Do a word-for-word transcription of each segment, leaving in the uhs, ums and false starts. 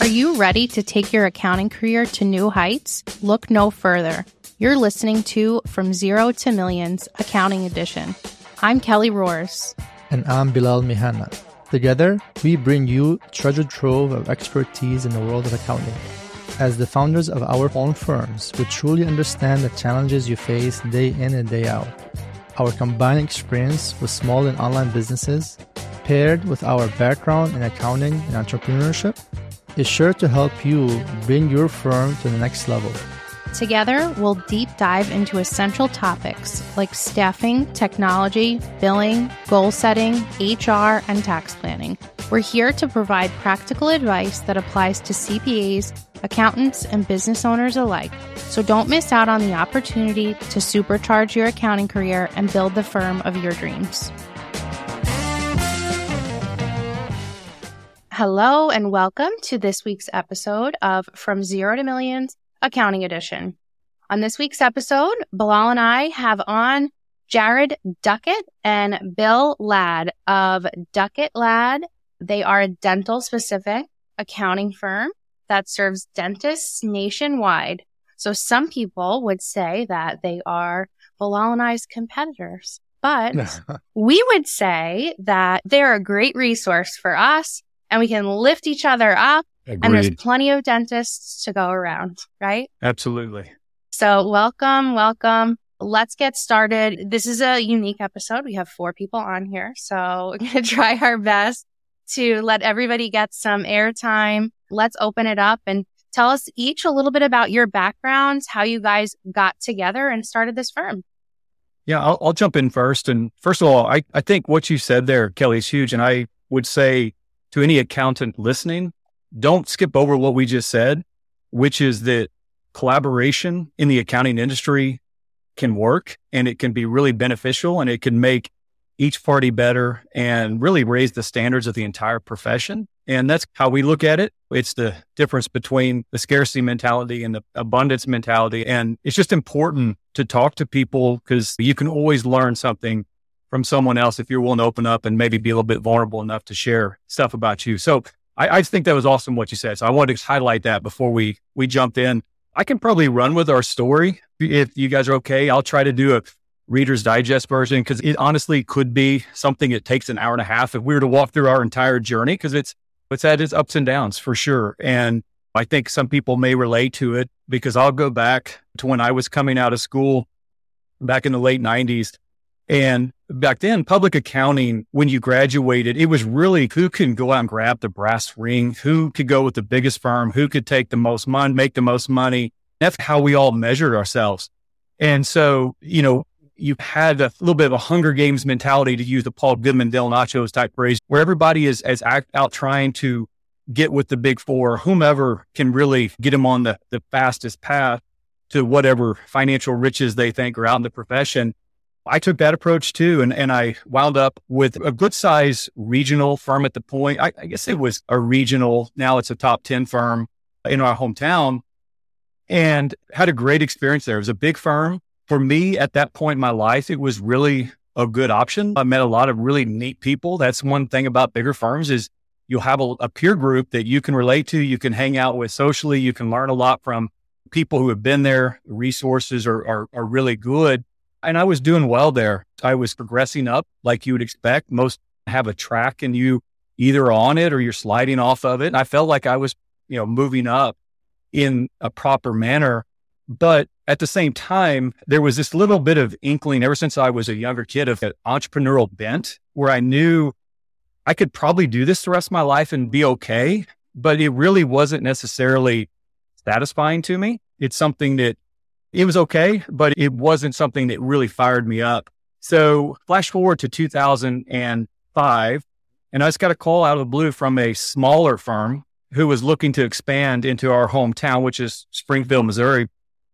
Are you ready to take your accounting career to new heights? Look no further. You're listening to From Zero to Millions, Accounting Edition. I'm Kelly Roars. And I'm Bilal Mihana. Together, we bring you a treasure trove of expertise in the world of accounting. As the founders of our own firms, we truly understand the challenges you face day in and day out. Our combined experience with small and online businesses, paired with our background in accounting and entrepreneurship, is sure to help you bring your firm to the next level. Together, we'll deep dive into essential topics like staffing, technology, billing, goal setting, H R, and tax planning. We're here to provide practical advice that applies to C P As, accountants, and business owners alike. So don't miss out on the opportunity to supercharge your accounting career and build the firm of your dreams. Hello and welcome to this week's episode of From Zero to Millions, Accounting Edition. On this week's episode, Bilal and I have on Jared Duckett and Bill Ladd of Duckett Ladd. They are a dental-specific accounting firm that serves dentists nationwide. So some people would say that they are Bilal and I's competitors, but we would say that they're a great resource for us and we can lift each other up. Agreed. And there's plenty of dentists to go around, right? Absolutely. So welcome, welcome. Let's get started. This is a unique episode. We have four people on here, so we're going to try our best to let everybody get some airtime. Let's open it up and tell us each a little bit about your backgrounds, how you guys got together and started this firm. Yeah, I'll, I'll jump in first. And first of all, I, I think what you said there, Kelly, is huge. And I would say to any accountant listening, don't skip over what we just said, which is that collaboration in the accounting industry can work and it can be really beneficial and it can make each party better and really raise the standards of the entire profession. And that's how we look at it. It's the difference between the scarcity mentality and the abundance mentality. And it's just important to talk to people because you can always learn something from someone else if you're willing to open up and maybe be a little bit vulnerable enough to share stuff about you. So I, I think that was awesome what you said. So I wanted to highlight that before we we jumped in. I can probably run with our story if you guys are okay. I'll try to do a Reader's Digest version because it honestly could be something that takes an hour and a half if we were to walk through our entire journey because it's it's had its ups and downs for sure. And I think some people may relate to it because I'll go back to when I was coming out of school back in the late nineties. And back then, public accounting, when you graduated, it was really who can go out and grab the brass ring, who could go with the biggest firm, who could take the most money, make the most money. That's how we all measured ourselves. And so, you know, you had a little bit of a Hunger Games mentality, to use the Paul Goodman, Del Nachos type phrase, where everybody is, is act, out trying to get with the big four, whomever can really get them on the, the fastest path to whatever financial riches they think are out in the profession. I took that approach too, and, and I wound up with a good size regional firm at the point. I, I guess it was a regional. Now it's a top ten firm in our hometown and had a great experience there. It was a big firm. For me at that point in my life, it was really a good option. I met a lot of really neat people. That's one thing about bigger firms is you'll have a, a peer group that you can relate to, you can hang out with socially, you can learn a lot from people who have been there. The resources are, are, are really good. And I was doing well there. I was progressing up like you would expect. Most have a track and you either on it or you're sliding off of it. And I felt like I was, you know, moving up in a proper manner. But at the same time, there was this little bit of inkling ever since I was a younger kid of an entrepreneurial bent where I knew I could probably do this the rest of my life and be okay. But it really wasn't necessarily satisfying to me. It's something that it was okay, but it wasn't something that really fired me up. So flash forward to two thousand five, and I just got a call out of the blue from a smaller firm who was looking to expand into our hometown, which is Springfield, Missouri.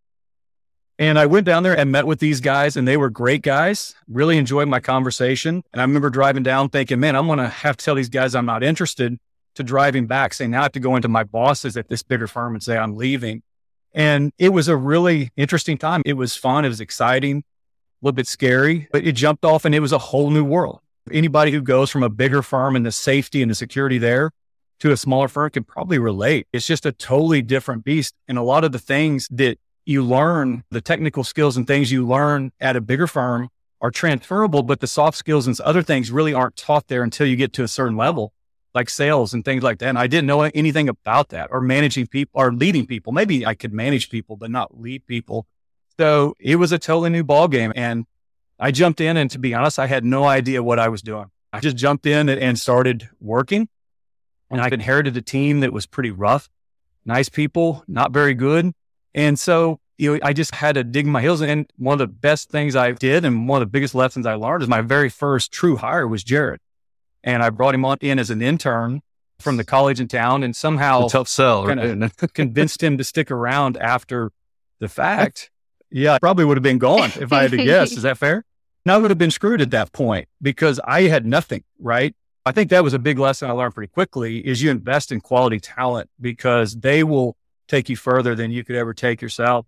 And I went down there and met with these guys, and they were great guys. Really enjoyed my conversation. And I remember driving down thinking, man, I'm going to have to tell these guys I'm not interested, to driving back saying, now I have to go into my bosses at this bigger firm and say I'm leaving. And it was a really interesting time. It was fun. It was exciting, a little bit scary, but it jumped off and it was a whole new world. Anybody who goes from a bigger firm and the safety and the security there to a smaller firm can probably relate. It's just a totally different beast. And a lot of the things that you learn, the technical skills and things you learn at a bigger firm are transferable, but the soft skills and other things really aren't taught there until you get to a certain level, like sales and things like that. And I didn't know anything about that, or managing people or leading people. Maybe I could manage people, but not lead people. So it was a totally new ballgame. And I jumped in, and to be honest, I had no idea what I was doing. I just jumped in and started working, and I inherited a team that was pretty rough, nice people, not very good. And so, you know, I just had to dig my heels in. And one of the best things I did, and one of the biggest lessons I learned, is my very first true hire was Jared. And I brought him on in as an intern from the college in town, and somehow a tough sell, kind of convinced him to stick around after the fact. Yeah, I probably would have been gone if I had to guess. Is that fair? And I would have been screwed at that point because I had nothing, right? I think that was a big lesson I learned pretty quickly, is you invest in quality talent because they will take you further than you could ever take yourself.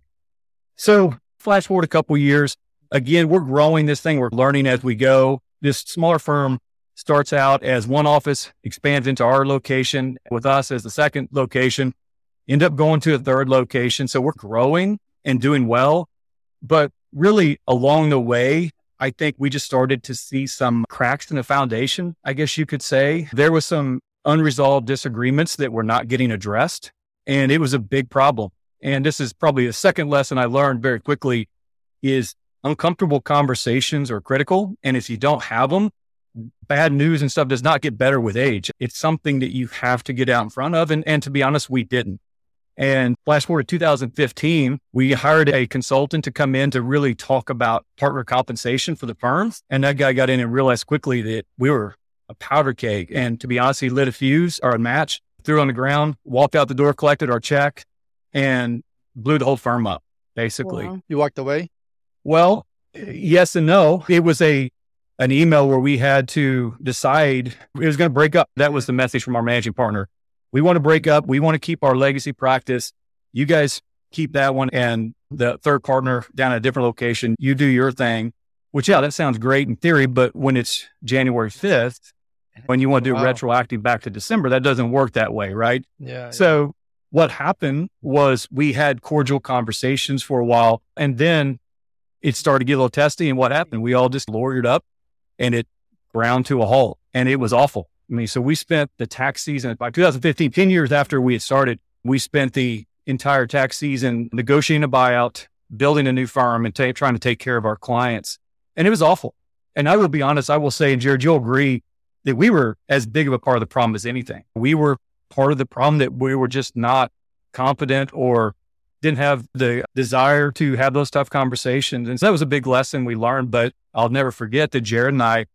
So flash forward a couple of years. Again, we're growing this thing. We're learning as we go. This smaller firm starts out as one office, expands into our location with us as the second location, end up going to a third location. So we're growing and doing well. But really along the way, I think we just started to see some cracks in the foundation, I guess you could say. There was some unresolved disagreements that were not getting addressed, and it was a big problem. And this is probably the second lesson I learned very quickly, is uncomfortable conversations are critical. And if you don't have them, bad news and stuff does not get better with age. It's something that you have to get out in front of. And, and to be honest, we didn't. And flash forward to two thousand fifteen, we hired a consultant to come in to really talk about partner compensation for the firms. And that guy got in and realized quickly that we were a powder keg. And to be honest, he lit a fuse or a match, threw it on the ground, walked out the door, collected our check, and blew the whole firm up, basically. Wow. You walked away? Well, yes and no. It was a an email where we had to decide it was going to break up. That was the message from our managing partner. We want to break up. We want to keep our legacy practice. You guys keep that one. And the third partner down at a different location, you do your thing, which, yeah, that sounds great in theory. But when it's January fifth, when you want to do wow. retroactive back to December, that doesn't work that way, right? Yeah. So yeah. what happened was we had cordial conversations for a while, and then it started to get a little testy. And what happened? We all just lawyered up, and it ground to a halt, and it was awful. I mean, so we spent the tax season by two thousand fifteen, ten years after we had started, we spent the entire tax season negotiating a buyout, building a new firm, and t- trying to take care of our clients. And it was awful. And I will be honest, I will say, and Jared, you'll agree that we were as big of a part of the problem as anything. We were part of the problem that we were just not confident or didn't have the desire to have those tough conversations. And so that was a big lesson we learned. But I'll never forget that Jared and I,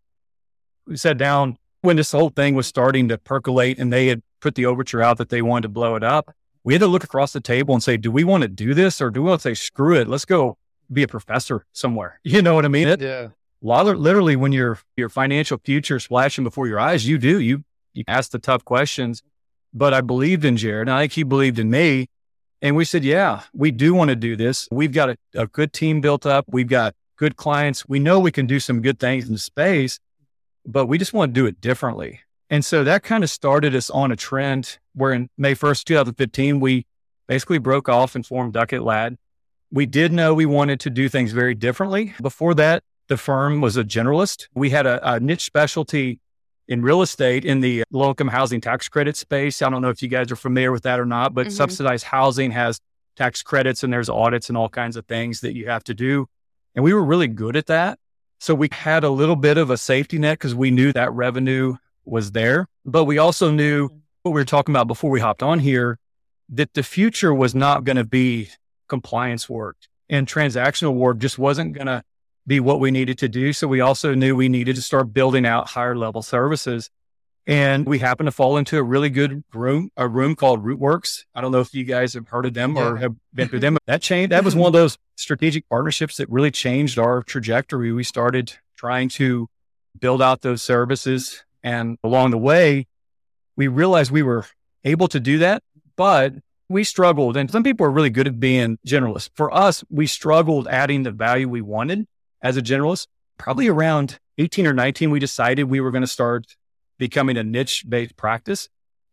we sat down when this whole thing was starting to percolate and they had put the overture out that they wanted to blow it up. We had to look across the table and say, do we want to do this, or do we want to say, screw it, let's go be a professor somewhere? You know what I mean? It, yeah. Literally, when your your financial future is flashing before your eyes, you do. You, you ask the tough questions. But I believed in Jared, and I think he believed in me. And we said, yeah, we do want to do this. We've got a, a good team built up. We've got good clients. We know we can do some good things in the space, but we just want to do it differently. And so that kind of started us on a trend where in May first, twenty fifteen, we basically broke off and formed Duckett Ladd. We did know we wanted to do things very differently. Before that, the firm was a generalist. We had a, a niche specialty in real estate in the low-income housing tax credit space. I don't know if you guys are familiar with that or not, but mm-hmm. subsidized housing has tax credits and there's audits and all kinds of things that you have to do. And we were really good at that. So we had a little bit of a safety net because we knew that revenue was there. But we also knew what we were talking about before we hopped on here, that the future was not going to be compliance work, and transactional work just wasn't going to be what we needed to do. So we also knew we needed to start building out higher level services. And we happened to fall into a really good room, a room called Rootworks. I don't know if you guys have heard of them yeah. or have been through them. That changed. That was one of those strategic partnerships that really changed our trajectory. We started trying to build out those services. And along the way, we realized we were able to do that, but we struggled. And some people are really good at being generalists. For us, we struggled adding the value we wanted as a generalist. Probably around eighteen or nineteen, we decided we were going to start becoming a niche-based practice.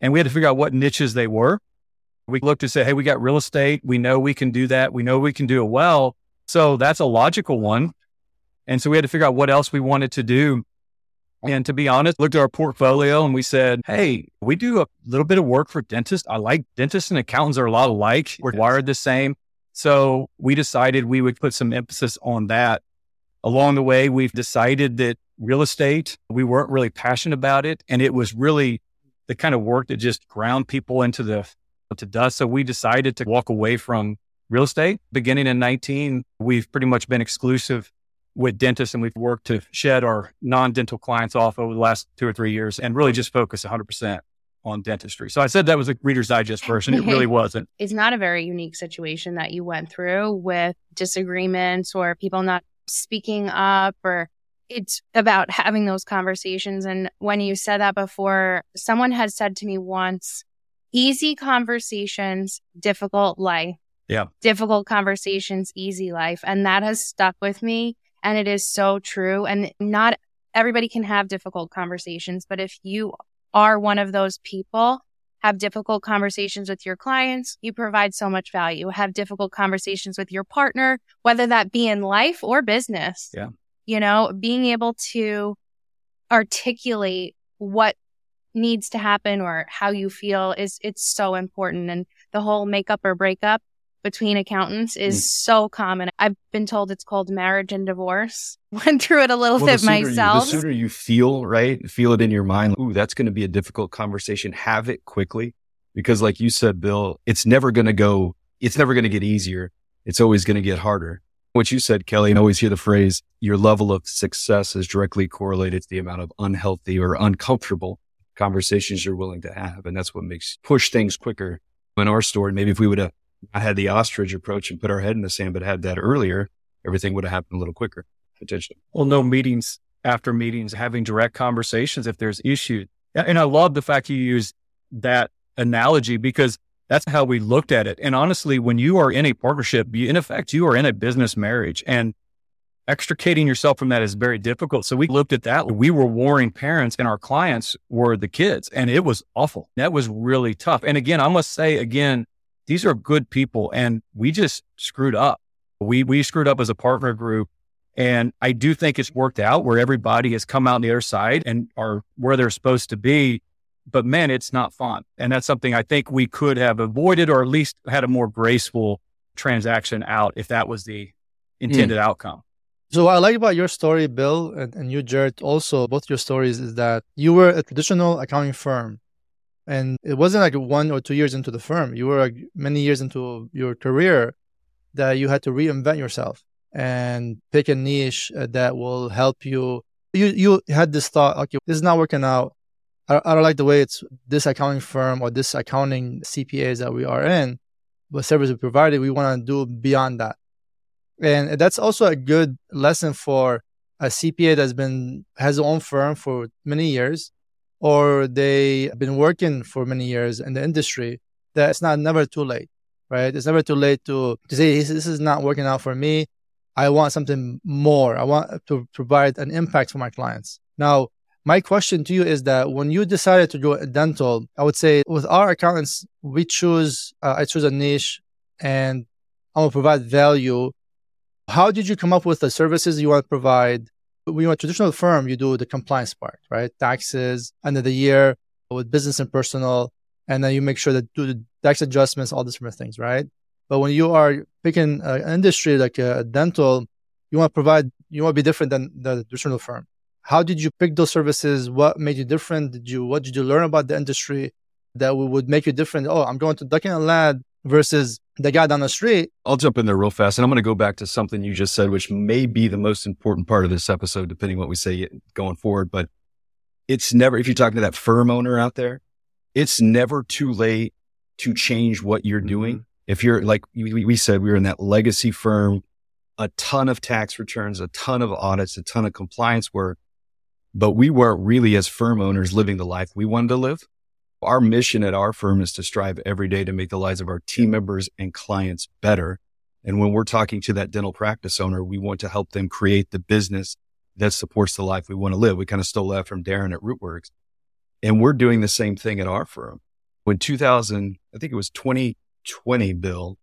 and we had to figure out what niches they were. We looked and said, hey, we got real estate. We know we can do that. We know we can do it well. So that's a logical one. And so we had to figure out what else we wanted to do. And to be honest, looked at our portfolio and we said, hey, we do a little bit of work for dentists. I like dentists and accountants are a lot alike. We're wired the same. So we decided we would put some emphasis on that. Along the way, we've decided that real estate, we weren't really passionate about it. And it was really the kind of work that just ground people into the to dust. So we decided to walk away from real estate. Beginning in nineteen, we've pretty much been exclusive with dentists, and we've worked to shed our non-dental clients off over the last two or three years and really just focus one hundred percent on dentistry. So I said that was a Reader's Digest version. It really wasn't. It's not a very unique situation that you went through with disagreements or people not speaking up, or it's about having those conversations. And when you said that before, someone had said to me once, easy conversations, difficult life. Yeah. Difficult conversations, easy life. And that has stuck with me. And it is so true. And not everybody can have difficult conversations, but if you are one of those people, have difficult conversations with your clients, you provide so much value. Have difficult conversations with your partner, whether that be in life or business. Yeah. You know, being able to articulate what needs to happen or how you feel is, it's so important. And the whole makeup or breakup between accountants is mm. so common. I've been told it's called marriage and divorce. Went through it a little well, bit myself. You, the sooner you feel, right, feel it in your mind, ooh, that's going to be a difficult conversation. Have it quickly. Because like you said, Bill, it's never going to go, it's never going to get easier. It's always going to get harder. What you said, Kelly, and I always hear the phrase, your level of success is directly correlated to the amount of unhealthy or uncomfortable conversations you're willing to have. And that's what makes push things quicker. In our story, maybe if we would have I had the ostrich approach and put our head in the sand, but had that earlier, everything would have happened a little quicker, potentially. Well, no meetings after meetings, having direct conversations if there's issues. And I love the fact you use that analogy because that's how we looked at it. And honestly, when you are in a partnership, you, in effect, you are in a business marriage, and extricating yourself from that is very difficult. So we looked at that. We were warring parents and our clients were the kids, and it was awful. That was really tough. And again, I must say again, these are good people, and we just screwed up. We we screwed up as a partner group, and I do think it's worked out where everybody has come out on the other side and are where they're supposed to be. But man, it's not fun. And that's something I think we could have avoided or at least had a more graceful transaction out if that was the intended mm. outcome. So what I like about your story, Bill, and, and you, Jared, also, both your stories is that you were a traditional accounting firm. And it wasn't like one or two years into the firm. You were like many years into your career that you had to reinvent yourself and pick a niche that will help you. You you had this thought, okay, this is not working out. I, I don't like the way it's this accounting firm or this accounting C P As that we are in, but service we provided, we want to do beyond that. And that's also a good lesson for a C P A that's been has their own firm for many years, or they've been working for many years in the industry, that it's not never too late, right? It's never too late to, to say, this is not working out for me. I want something more. I want to provide an impact for my clients. Now, my question to you is that when you decided to go dental, I would say with our accountants, we choose, uh, I choose a niche and I will provide value. How did you come up with the services you want to provide? When you're a traditional firm, you do the compliance part, right? Taxes, end of the year, with business and personal, and then you make sure that do the tax adjustments, all these different things, right? But when you are picking an industry like a dental, you want to provide, you want to be different than the traditional firm. How did you pick those services? What made you different? Did you, what did you learn about the industry that would make you different? Oh, I'm going to Duckett and Ladd versus the guy down the street. I'll jump in there real fast. And I'm going to go back to something you just said, which may be the most important part of this episode, depending what we say going forward. But it's never, if you're talking to that firm owner out there, it's never too late to change what you're doing. Mm-hmm. If you're like we, we said, we were in that legacy firm, a ton of tax returns, a ton of audits, a ton of compliance work, but we weren't really as firm owners living the life we wanted to live. Our mission at our firm is to strive every day to make the lives of our team members and clients better. And when we're talking to that dental practice owner, we want to help them create the business that supports the life we want to live. We kind of stole that from Darren at Rootworks. And we're doing the same thing at our firm. When two thousand, I think it was twenty twenty, Bill,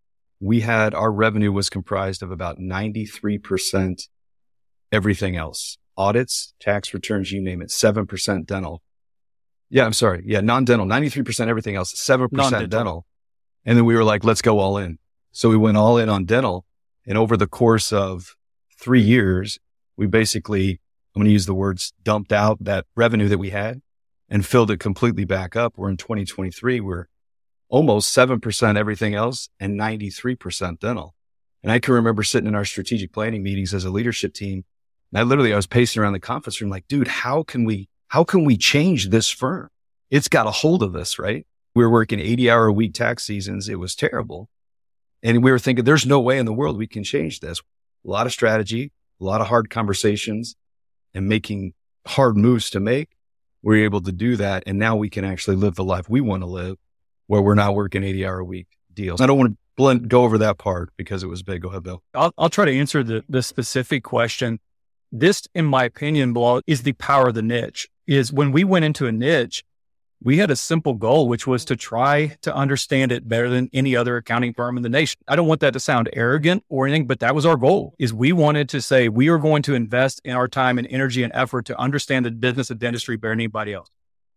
we had, our revenue was comprised of about ninety-three percent everything else. Audits, tax returns, you name it, seven percent dental. Yeah, I'm sorry. Yeah, non-dental, ninety-three percent everything else, seven percent Non-dental. dental. And then we were like, let's go all in. So we went all in on dental. And over the course of three years, we basically, I'm going to use the words, dumped out that revenue that we had and filled it completely back up. We're in twenty twenty-three, we're almost seven percent everything else and ninety-three percent dental. And I can remember sitting in our strategic planning meetings as a leadership team. And I literally, I was pacing around the conference room like, dude, how can we, how can we change this firm? It's got a hold of this, right? We were working eighty hour a week tax seasons. It was terrible. And we were thinking, there's no way in the world we can change this. A lot of strategy, a lot of hard conversations and making hard moves to make. We're able to do that. And now we can actually live the life we want to live, where we're not working eighty hour a week deals. I don't want to blend, go over that part because it was big. Go ahead, Bill. I'll, I'll try to answer the, the specific question. This, in my opinion, Bilal, is the power of the niche. Is when we went into a niche, we had a simple goal, which was to try to understand it better than any other accounting firm in the nation. I don't want that to sound arrogant or anything, but that was our goal, is we wanted to say, we are going to invest in our time and energy and effort to understand the business of dentistry better than anybody else.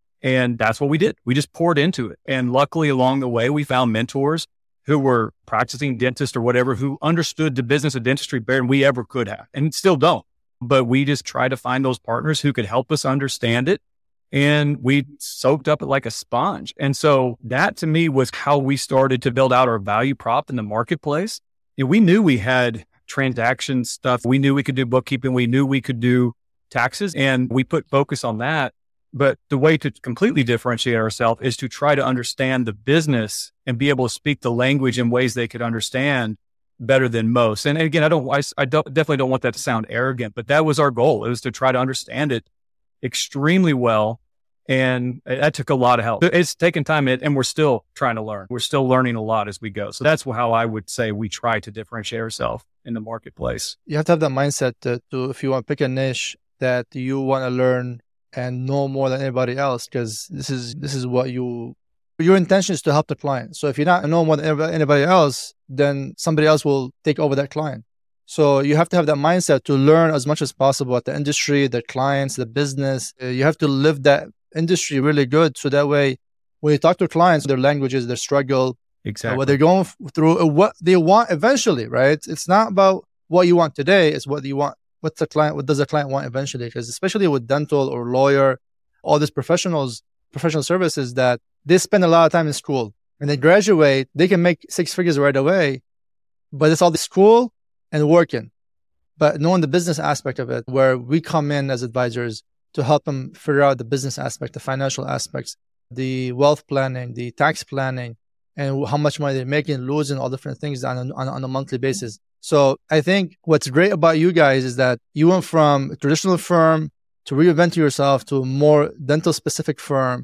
And that's what we did. We just poured into it. And luckily along the way, we found mentors who were practicing dentists or whatever, who understood the business of dentistry better than we ever could have, and still don't. But we just tried to find those partners who could help us understand it. And we soaked up it like a sponge. And so that to me was how we started to build out our value prop in the marketplace. And we knew we had transaction stuff. We knew we could do bookkeeping. We knew we could do taxes, and we put focus on that. But the way to completely differentiate ourselves is to try to understand the business and be able to speak the language in ways they could understand better than most. And again, I don't, I, I don't, definitely don't want that to sound arrogant, but that was our goal. It was to try to understand it extremely well. And that took a lot of help. It's taken time, and we're still trying to learn. We're still learning a lot as we go. So that's how I would say we try to differentiate ourselves in the marketplace. You have to have that mindset to, to if you want to pick a niche that you want to learn and know more than anybody else, because this is this is what you, your intention is to help the client. So if you're not know more than anybody else, then somebody else will take over that client. So you have to have that mindset to learn as much as possible about the industry, the clients, the business. Uh, you have to live that industry really good. So that way, when you talk to clients, their languages, their struggle, Exactly. uh, what they're going through, uh, what they want eventually, right? It's not about what you want today. It's what you want. What's the client? What does the client want eventually? Because especially with dental or lawyer, all these professionals, professional services, that they spend a lot of time in school and they graduate, they can make six figures right away, but it's all the school and working, but knowing the business aspect of it, where we come in as advisors to help them figure out the business aspect, the financial aspects, the wealth planning, the tax planning, and how much money they're making, losing, all different things on a, on, on a monthly basis. So I think what's great about you guys is that you went from a traditional firm to reinvent yourself to a more dental specific firm.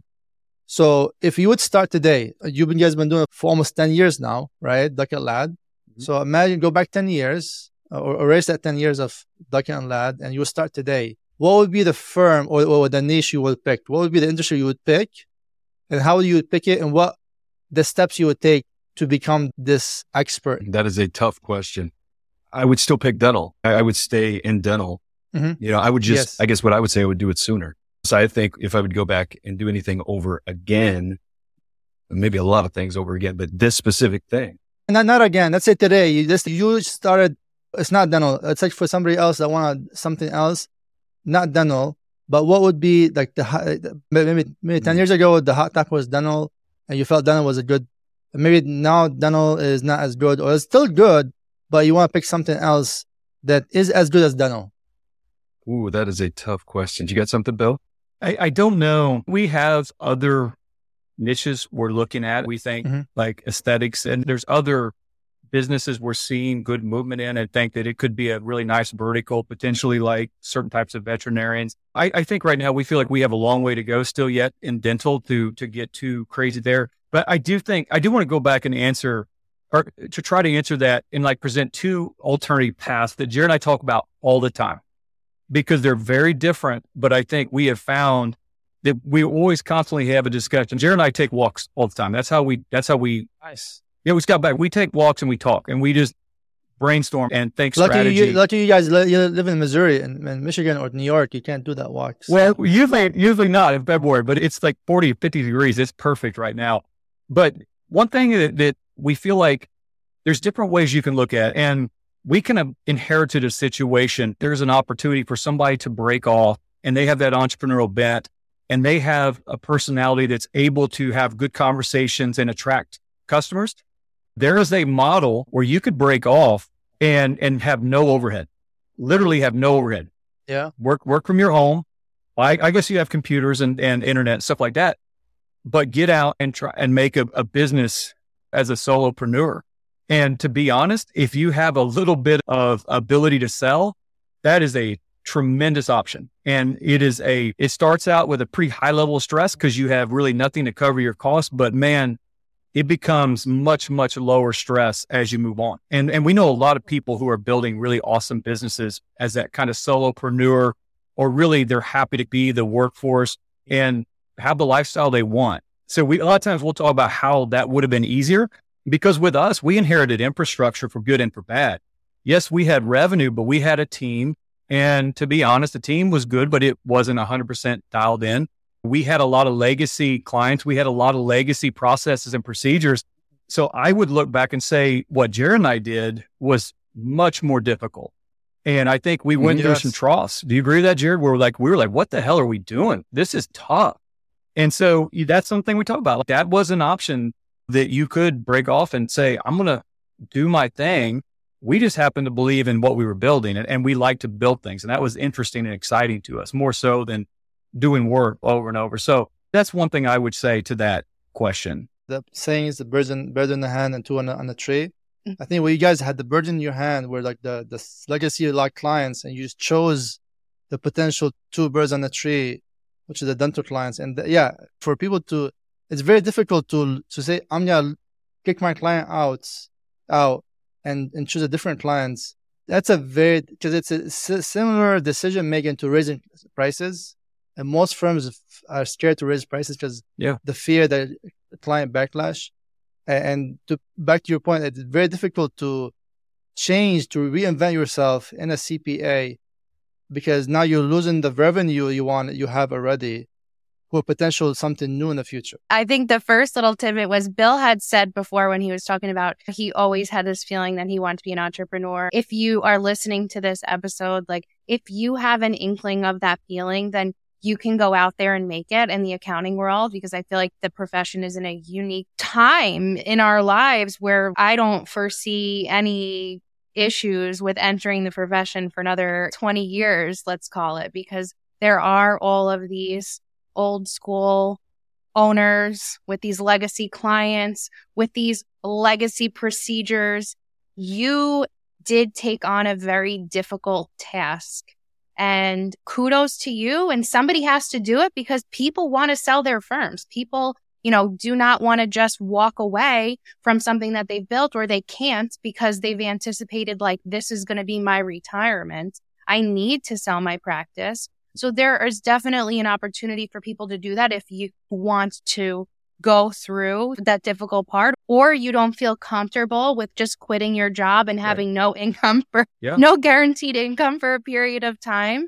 So if you would start today, you've been guys been doing it for almost ten years now, right? Duckett Ladd. Mm-hmm. So imagine go back ten years or erase that ten years of Duckett and Ladd, and you would start today. What would be the firm or, or the niche you would pick? What would be the industry you would pick? And how you would pick it, and what the steps you would take to become this expert? That is a tough question. I would still pick dental. I would stay in dental. Mm-hmm. You know, I would just, yes. I guess what I would say, I would do it sooner. So I think if I would go back and do anything over again, maybe a lot of things over again, but this specific thing. And not, not again. Let's say today, you just, you started, it's not dental. It's like for somebody else that wanted something else, not dental, but what would be like the, maybe, maybe ten years ago, the hot topic was dental and you felt dental was a good, maybe now dental is not as good, or it's still good, but you want to pick something else that is as good as dental. Ooh, that is a tough question. You got something, Bill? I, I don't know. We have other niches we're looking at. We think mm-hmm. like aesthetics, and there's other businesses we're seeing good movement in, and think that it could be a really nice vertical, potentially like certain types of veterinarians. I, I think right now we feel like we have a long way to go still yet in dental to to get too crazy there. But I do think, I do want to go back and answer, or to try to answer that and like present two alternative paths that Jared and I talk about all the time, because they're very different. But I think we have found that we always constantly have a discussion. Jared and I take walks all the time. That's how we, that's how we, Nice. yeah, we got back. We take walks and we talk and we just brainstorm and think Lucky strategy. you, lucky you guys li- you live in Missouri and, and Michigan or New York. You can't do that walks. Well, usually, usually not in February, but it's like forty, fifty degrees. It's perfect right now. But one thing that, that we feel like there's different ways you can look at, and we can have inherited a situation. There's an opportunity for somebody to break off and they have that entrepreneurial bent and they have a personality that's able to have good conversations and attract customers. There is a model where you could break off and, and have no overhead, literally have no overhead. Yeah. Work, work from your home. I, I guess you have computers and, and internet, stuff like that, but get out and try and make a, a business as a solopreneur. And to be honest, if you have a little bit of ability to sell, that is a tremendous option. And it is a, it starts out with a pretty high level of stress because you have really nothing to cover your costs, but man, it becomes much, much lower stress as you move on. And, and we know a lot of people who are building really awesome businesses as that kind of solopreneur, or really they're happy to be the workforce and have the lifestyle they want. So we, a lot of times we'll talk about how that would have been easier because with us, we inherited infrastructure for good and for bad. Yes, we had revenue, but we had a team. And to be honest, the team was good, but it wasn't one hundred percent dialed in. We had a lot of legacy clients. We had a lot of legacy processes and procedures. So I would look back and say what Jared and I did was much more difficult. And I think we went yes. through some troughs. Do you agree with that, Jared? We're like, we were like, what the hell are we doing? This is tough. And so that's something we talk about. Like, that was an option that you could break off and say, I'm going to do my thing. We just happened to believe in what we were building and, and we like to build things. And that was interesting and exciting to us, more so than doing work over and over. So that's one thing I would say to that question. The saying is the birds in, bird in the hand and two on the, on the tree. I think what you guys had the bird in your hand were like the, the legacy like clients, and you just chose the potential two birds on the tree, which is the dental clients. And the, yeah, for people to, it's very difficult to to say, I'm going to kick my client out, out and, and choose a different clients. That's a very, because it's a s- similar decision making to raising prices. And most firms are scared to raise prices because yeah. the fear that the client backlash. And to back to your point, it's very difficult to change, to reinvent yourself in a C P A because now you're losing the revenue you want, you have already for potential something new in the future. I think the first little tidbit was Bill had said before when he was talking about he always had this feeling that he wanted to be an entrepreneur. If you are listening to this episode, like if you have an inkling of that feeling, then you can go out there and make it in the accounting world, because I feel like the profession is in a unique time in our lives where I don't foresee any issues with entering the profession for another twenty years, let's call it, because there are all of these old school owners with these legacy clients, with these legacy procedures. You did take on a very difficult task. And kudos to you. And somebody has to do it because people want to sell their firms. People, you know, do not want to just walk away from something that they've built, or they can't because they've anticipated like, this is going to be my retirement. I need to sell my practice. So there is definitely an opportunity for people to do that if you want to go through that difficult part, or you don't feel comfortable with just quitting your job and having right. no income for yeah. no guaranteed income for a period of time.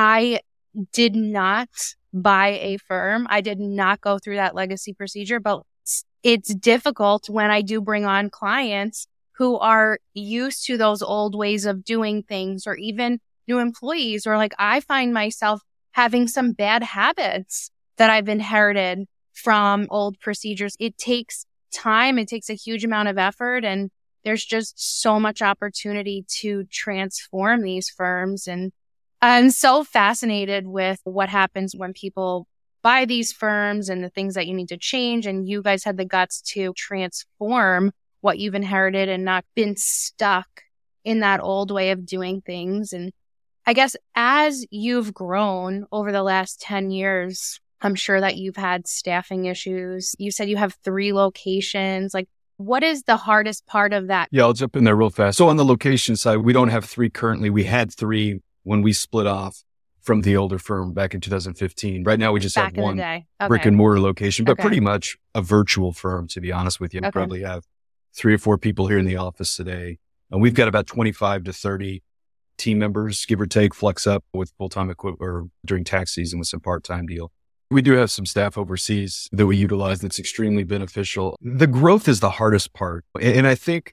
I did not buy a firm. I did not go through that legacy procedure, but it's difficult when I do bring on clients who are used to those old ways of doing things, or even new employees, or like I find myself having some bad habits that I've inherited from old procedures. It takes time. It takes a huge amount of effort. And there's just so much opportunity to transform these firms. And I'm so fascinated with what happens when people buy these firms and the things that you need to change. And you guys had the guts to transform what you've inherited and not been stuck in that old way of doing things. And I guess as you've grown over the last ten years, I'm sure that you've had staffing issues. You said you have three locations. Like, what is the hardest part of that? Yeah, I'll jump in there real fast. So on the location side, we don't have three currently. We had three when we split off. from the older firm back in two thousand fifteen. Right now, we just Back have one okay. brick and mortar location, but Okay. pretty much a virtual firm, to be honest with you. We Okay. probably have three or four people here in the office today. And we've got about twenty-five to thirty team members, give or take, flex up with full-time equipment or during tax season with some part-time deal. We do have some staff overseas that we utilize that's extremely beneficial. The growth is the hardest part. And I think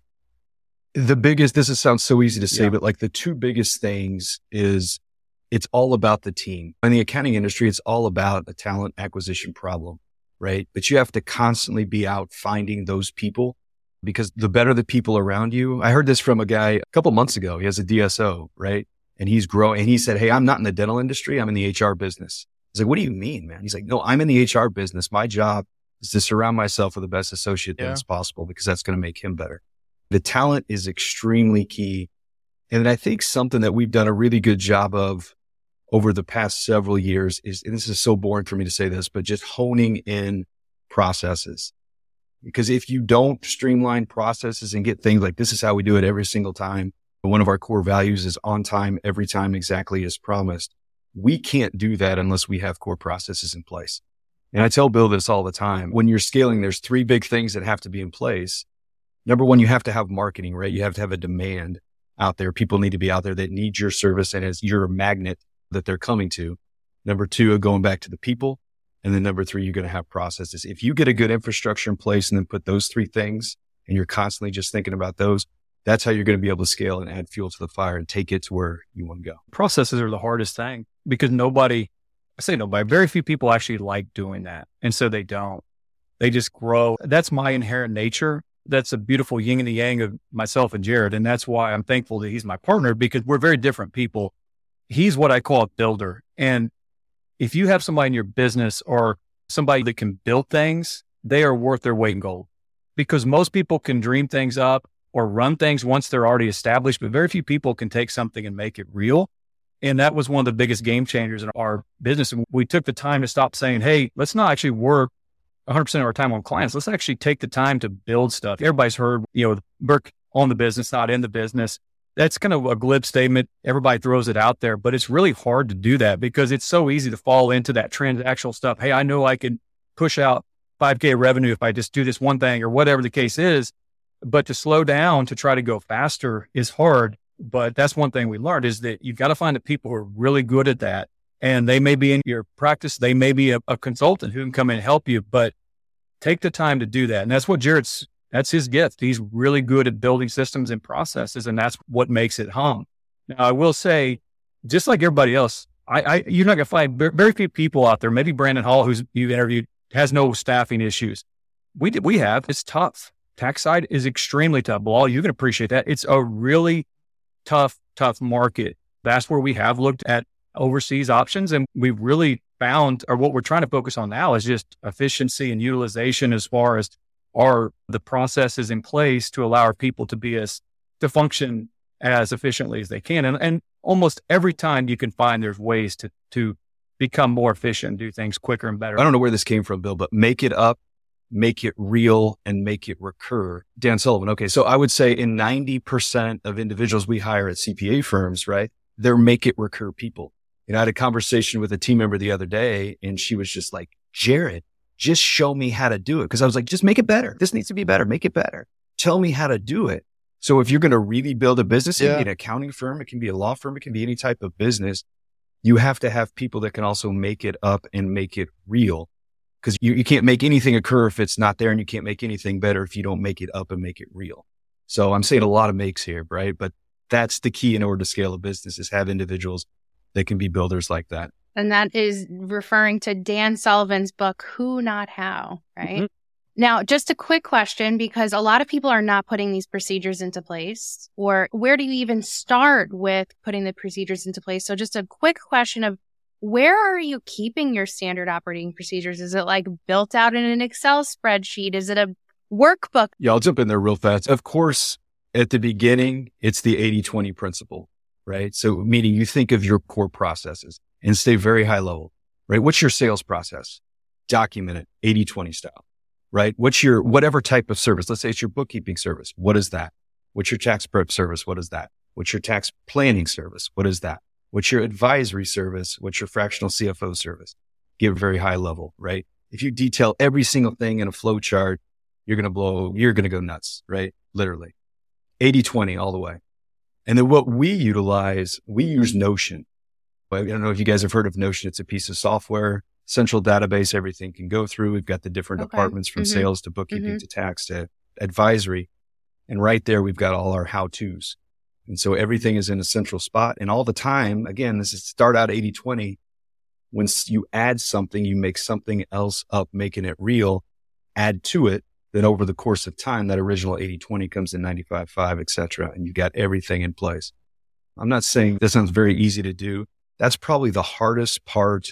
the biggest, this is, sounds so easy to say, Yeah. but like the two biggest things is it's all about the team. In the accounting industry, it's all about a talent acquisition problem, right? But you have to constantly be out finding those people, because the better the people around you. I heard this from a guy a couple months ago. He has a D S O, right? And he's growing. And he said, hey, I'm not in the dental industry. I'm in the H R business. He's like, what do you mean, man? He's like, no, I'm in the H R business. My job is to surround myself with the best associate Yeah. that's possible, because that's going to make him better. The talent is extremely key. And I think something that we've done a really good job of over the past several years is, and this is so boring for me to say this, but just honing in processes. Because if you don't streamline processes and get things like, this is how we do it every single time, one of our core values is on time, every time, exactly as promised. We can't do that unless we have core processes in place. And I tell Bill this all the time. When you're scaling, there's three big things that have to be in place. Number one, you have to have marketing, right? You have to have a demand out there. People need to be out there that need your service, and as you're a magnet that they're coming to. Number two, going back to the people. And then number three, you're going to have processes. If you get a good infrastructure in place and then put those three things, and you're constantly just thinking about those, that's how you're going to be able to scale and add fuel to the fire and take it to where you want to go. Processes are the hardest thing, because nobody, I say nobody, very few people actually like doing that. And so they don't. They just grow. That's my inherent nature. That's a beautiful yin and the yang of myself and Jared. And that's why I'm thankful that he's my partner, because we're very different people. He's what I call a builder. And if you have somebody in your business or somebody that can build things, they are worth their weight in gold, because most people can dream things up or run things once they're already established, but very few people can take something and make it real. And that was one of the biggest game changers in our business. And we took the time to stop saying, hey, let's not actually work one hundred percent of our time on clients. Let's actually take the time to build stuff. Everybody's heard, you know, Burke on the business, not in the business. That's kind of a glib statement. Everybody throws it out there, but it's really hard to do that because it's so easy to fall into that transactional stuff. Hey, I know I can push out five K revenue if I just do this one thing or whatever the case is, but to slow down, to try to go faster is hard. But that's one thing we learned, is that you've got to find the people who are really good at that. And they may be in your practice. They may be a, a consultant who can come in and help you, but take the time to do that. And that's what Jared's, that's his gift. He's really good at building systems and processes, and that's what makes it hum. Now, I will say, just like everybody else, I, I you're not going to find very few people out there. Maybe Brandon Hall, who's you've interviewed, has no staffing issues. We did, we have. It's tough. Tax side is extremely tough. Bilal, you can appreciate that. It's a really tough, tough market. That's where we have looked at overseas options, and we've really found, or what we're trying to focus on now is just efficiency and utilization as far as are the processes in place to allow our people to be as, to function as efficiently as they can. And, and almost every time you can find there's ways to, to become more efficient, do things quicker and better. I don't know where this came from, Bill, but make it up, make it real, and make it recur. Dan Sullivan. Okay. So I would say in ninety percent of individuals we hire at C P A firms, right, they're make it recur people. And I had a conversation with a team member the other day, and she was just like, Jared, just show me how to do it. Cause I was like, just make it better. This needs to be better. Make it better. Tell me how to do it. So if you're going to really build a business, it can be an accounting firm, it can be a law firm, it can be any type of business. You have to have people that can also make it up and make it real. Cause you, you can't make anything occur if it's not there, and you can't make anything better if you don't make it up and make it real. So I'm saying a lot of makes here, right? But that's the key in order to scale a business, is have individuals that can be builders like that. And that is referring to Dan Sullivan's book, Who Not How, right? Mm-hmm. Now, just a quick question, because a lot of people are not putting these procedures into place, or where do you even start with putting the procedures into place? So just a quick question of, where are you keeping your standard operating procedures? Is it like built out in an Excel spreadsheet? Is it a workbook? Yeah, I'll jump in there real fast. Of course, at the beginning, it's the eighty twenty principle, right? So meaning you think of your core processes and stay very high level, right? What's your sales process? Document it, eighty twenty style, right? What's your, whatever type of service? Let's say it's your bookkeeping service. What is that? What's your tax prep service? What is that? What's your tax planning service? What is that? What's your advisory service? What's your fractional C F O service? Give a very high level, right? If you detail every single thing in a flow chart, you're going to blow, you're going to go nuts, right? Literally. eighty twenty all the way. And then what we utilize, we use Notion. I don't know if you guys have heard of Notion. It's a piece of software, central database, everything can go through. We've got the different Okay. departments from Mhm. sales to bookkeeping Mhm. to tax to advisory. And right there, we've got all our how-tos. And so everything is in a central spot. And all the time, again, this is start out eighty twenty. When s- you add something, you make something else up, making it real, add to it. Then over the course of time, that original eighty twenty comes in ninety-five five, et cetera. And you got everything in place. I'm not saying this sounds very easy to do. That's probably the hardest part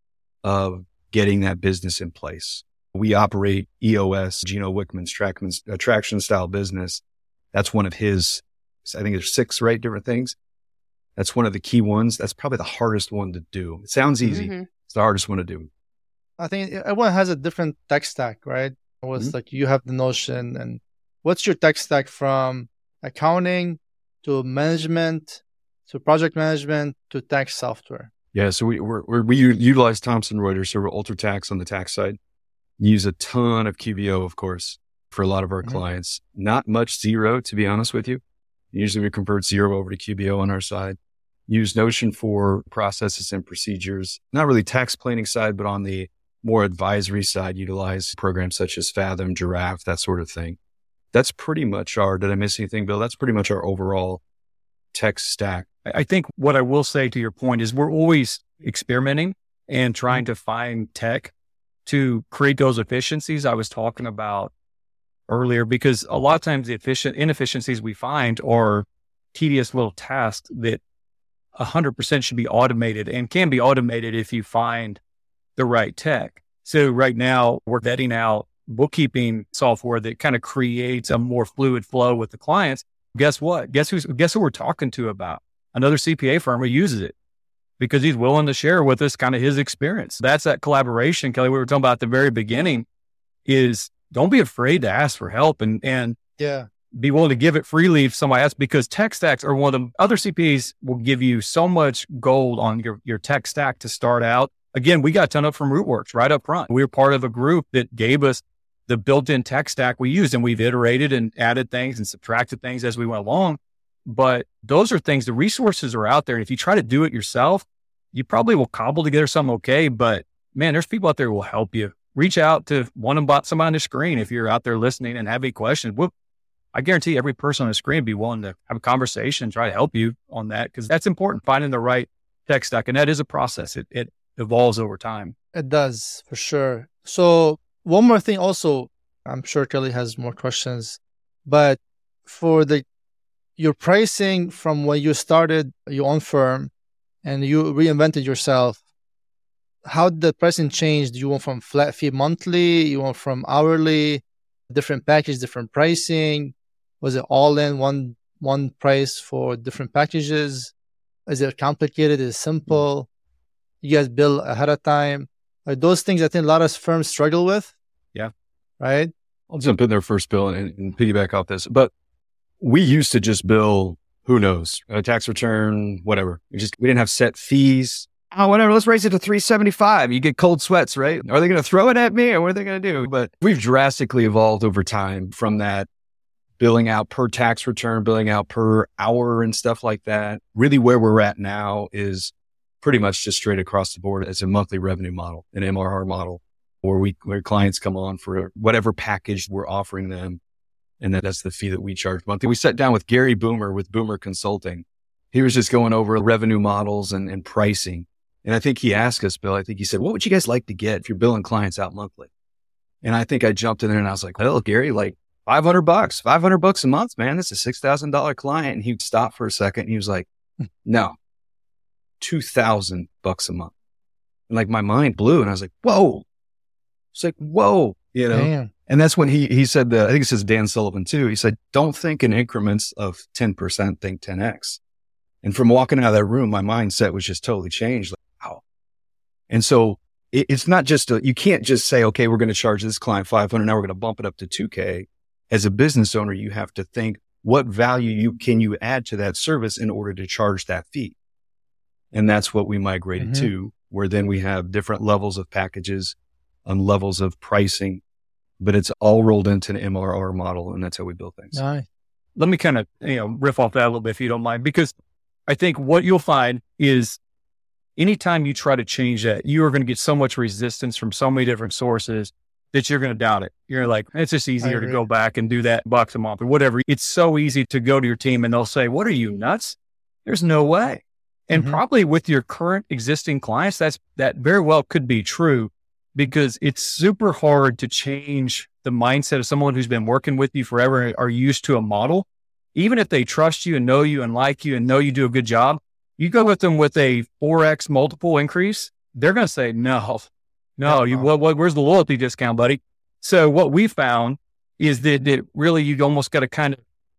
of getting that business in place. We operate E O S, Gino Wickman's traction, uh, traction style business. That's one of his, I think there's six, right? Different things. That's one of the key ones. That's probably the hardest one to do. It sounds easy. Mhm. It's the hardest one to do. I think everyone has a different tech stack, right? It was Mhm. like you have the Notion, and what's your tech stack from accounting to management to project management to tax software? Yeah. So we, we're, we're, we u- utilize Thomson Reuters. So we're UltraTax on the tax side. Use a ton of Q B O, of course, for a lot of our Mhm. clients. Not much Zero, to be honest with you. Usually we convert Zero over to Q B O on our side. Use Notion for processes and procedures. Not really tax planning side, but on the more advisory side, utilize programs such as Fathom, Giraffe, that sort of thing. That's pretty much our, did I miss anything, Bill? That's pretty much our overall tech stack. I I think what I will say to your point is we're always experimenting and trying to find tech to create those efficiencies I was talking about earlier, because a lot of times the efficient inefficiencies we find are tedious little tasks that one hundred percent should be automated and can be automated if you find the right tech. So right now we're vetting out bookkeeping software that kind of creates a more fluid flow with the clients. Guess what? Guess who's, guess who we're talking to about? Another C P A firm who uses it because he's willing to share with us kind of his experience. That's that collaboration, Kelly, we were talking about at the very beginning, is don't be afraid to ask for help and, and Yeah. be willing to give it freely if somebody asks, because tech stacks are one of the other C P As will give you so much gold on your, your tech stack to start out. Again, we got a ton up from Rootworks right up front. We were part of a group that gave us the built-in tech stack we used, and we've iterated and added things and subtracted things as we went along. But those are things, the resources are out there. And if you try to do it yourself, you probably will cobble together something okay. But man, there's people out there who will help you. Reach out to one of them, somebody on the screen if you're out there listening and have any questions. We'll, I guarantee every person on the screen will be willing to have a conversation, try to help you on that, because that's important, finding the right tech stack. And that is a process. It, it evolves over time. It does, for sure. So one more thing also, I'm sure Kelly has more questions, but for the your pricing from when you started your own firm and you reinvented yourself, how did the pricing change? Do you want from flat fee monthly? You want from hourly? Different package, different pricing? Was it all in one one price for different packages? Is it complicated? Is it simple? You guys bill ahead of time? Like those things I think a lot of firms struggle with. Yeah. Right? I'll jump in there first, Bill, and, and piggyback off this. But we used to just bill, who knows, a tax return, whatever. We just, we didn't have set fees. Oh, whatever. Let's raise it to three seventy-five. You get cold sweats, right? Are they going to throw it at me or what are they going to do? But we've drastically evolved over time from that billing out per tax return, billing out per hour and stuff like that. Really where we're at now is pretty much just straight across the board. It's a monthly revenue model, an M R R model, where we, where clients come on for whatever package we're offering them. And then that's the fee that we charge monthly. We sat down with Gary Boomer with Boomer Consulting. He was just going over revenue models and, and pricing. And I think he asked us, Bill, I think he said, what would you guys like to get if you're billing clients out monthly? And I think I jumped in there and I was like, well, Gary, like five hundred bucks, five hundred bucks a month, man. That's a six thousand dollars client. And he stopped for a second and he was like, no, two thousand bucks a month. And like my mind blew and I was like, whoa. It's like, whoa, you know? Damn. And that's when he, he said that, I think it says Dan Sullivan too. He said, don't think in increments of ten percent, think ten X. And from walking out of that room, my mindset was just totally changed. Like, wow. And so it, it's not just, a, you can't just say, okay, we're going to charge this client five hundred. Now we're going to bump it up to two K. As a business owner, you have to think, what value you can you add to that service in order to charge that fee? And that's what we migrated Mm-hmm. to, where then we have different levels of packages and levels of pricing, but it's all rolled into an M R R model. And that's how we build things. Nice. Let me kind of, you know, riff off that a little bit if you don't mind, because I think what you'll find is anytime you try to change that, you are going to get so much resistance from so many different sources that you're going to doubt it. You're like, it's just easier to go back and do that bucks a month or whatever. It's so easy to go to your team and they'll say, what are you, nuts? There's no way. And Mm-hmm. probably with your current existing clients, that's, that very well could be true, because it's super hard to change the mindset of someone who's been working with you forever and are used to a model. Even if they trust you and know you and like you and know you do a good job, you go with them with a four X multiple increase, they're going to say, no, no, you, what, what, where's the loyalty discount, buddy? So what we found is that, that really you almost got to kind of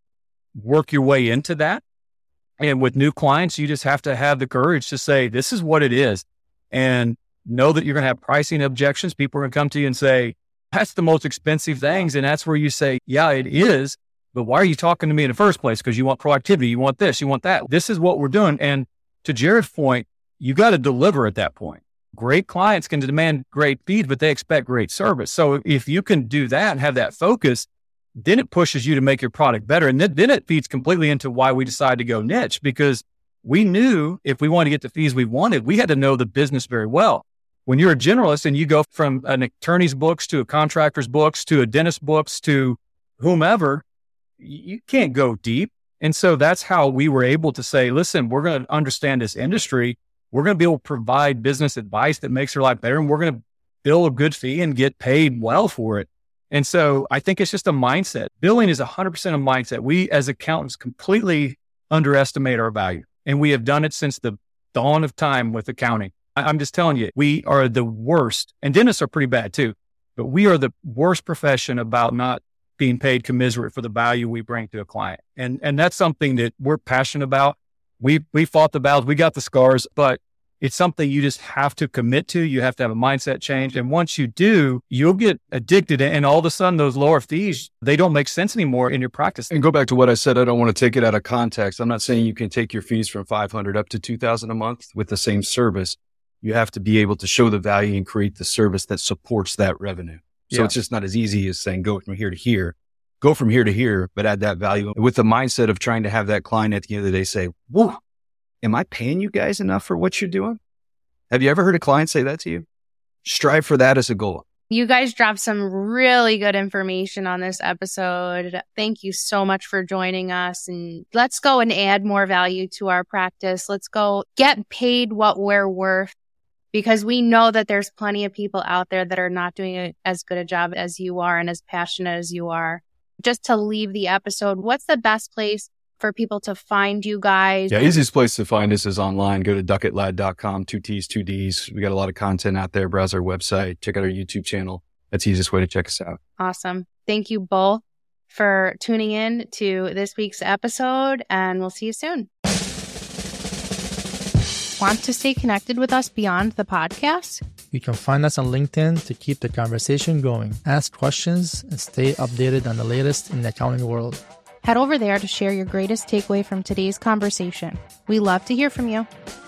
work your way into that. And with new clients, you just have to have the courage to say, this is what it is. And know that you're going to have pricing objections. People are going to come to you and say, that's the most expensive things. And that's where you say, yeah, it is. But why are you talking to me in the first place? Because you want proactivity. You want this, you want that. This is what we're doing. And to Jared's point, you got to deliver at that point. Great clients can demand great fees, but they expect great service. So if you can do that and have that focus, then it pushes you to make your product better. And then, then it feeds completely into why we decided to go niche, because we knew if we wanted to get the fees we wanted, we had to know the business very well. When you're a generalist and you go from an attorney's books to a contractor's books to a dentist books to whomever, you can't go deep. And so that's how we were able to say, listen, we're going to understand this industry. We're going to be able to provide business advice that makes your life better. And we're going to bill a good fee and get paid well for it. And so I think it's just a mindset. Billing is one hundred percent a mindset. We as accountants completely underestimate our value. And we have done it since the dawn of time with accounting. I'm just telling you, we are the worst, and dentists are pretty bad too, but we are the worst profession about not being paid commensurate for the value we bring to a client. And, and that's something that we're passionate about. We, we fought the battles, we got the scars, but it's something you just have to commit to. You have to have a mindset change. And once you do, you'll get addicted. And all of a sudden, those lower fees, they don't make sense anymore in your practice. And go back to what I said, I don't want to take it out of context. I'm not saying you can take your fees from five hundred up to two thousand a month with the same service. You have to be able to show the value and create the service that supports that revenue. So Yeah. it's just not as easy as saying, go from here to here, go from here to here, but add that value with the mindset of trying to have that client at the end of the day say, whoa, am I paying you guys enough for what you're doing? Have you ever heard a client say that to you? Strive for that as a goal. You guys dropped some really good information on this episode. Thank you so much for joining us. And let's go and add more value to our practice. Let's go get paid what we're worth, because we know that there's plenty of people out there that are not doing a, as good a job as you are and as passionate as you are. Just to leave the episode, what's the best place for people to find you guys? Yeah, easiest place to find us is online. Go to duckett lad dot com, two T's, two D's. We got a lot of content out there. Browse our website, check out our YouTube channel. That's the easiest way to check us out. Awesome. Thank you both for tuning in to this week's episode, and we'll see you soon. Want to stay connected with us beyond the podcast? You can find us on LinkedIn to keep the conversation going, ask questions, and stay updated on the latest in the accounting world. Head over there to share your greatest takeaway from today's conversation. We love to hear from you.